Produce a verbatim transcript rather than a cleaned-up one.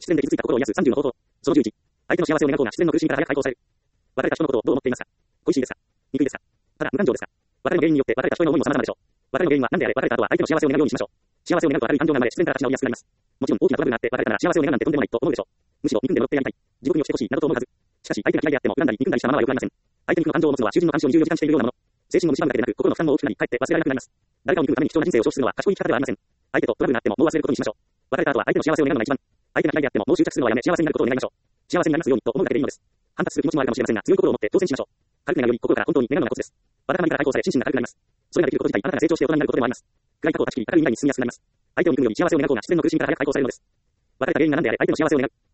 必然で傷ついた心を癒すさんじゅうの方法。そのじゅういち。相手の幸せを願うが自然の苦しみから早く解放される。別れた人のことをどう思っていますか？恋しいですか？憎いですか？ただ、無感情ですか？別れの原因によって別れた人への思いも様々でしょう。別れの原因は何であれ別れた後は相手の幸せを願うようにしましょう。幸せを願うと明るい感情が生まれ自然から立ち直りやすくなります。もちろん大きなトラブルがあって別れたら幸せを願うなんてとんでもないと思うでしょう。むしろ憎んで戻ってやりたい。地獄に落ちてほしいなどと思うはず。しかし相手が嫌いであっても恨んだり憎んだりしたままは良くありません。相手にこの感情を持つのは囚人の監視をにじゅうよじかんしているようなもの。精神の蝕むだけでなく心の負担も大きくなりかえって忘れられなくなります。誰かを憎むために貴重な人生を消費するのは賢い生き方ではありません。相手とトラブルがあってももう忘れることにしましょう。別れた後は相手の幸せを願うのが一番。相手が嫌いであってももう執着するのはやめ幸せになることを願いましょう。幸せになりますようにと思うだけでいいのです。反発する気持ちもあるかもしれませんが強い心を持って挑戦しましょう。軽く願うより心から本当に願うのがコツです。わだかまりから解放され心身が軽くなります。それができること自体あなたが成長して大人になることでもあります。暗い過去を断ち切り明るい未来に進みやすくなります。相手を憎むより幸せを願う方が自然の苦しみから早く解放されるのです。別れた原因が何であれ相手の幸せを願う。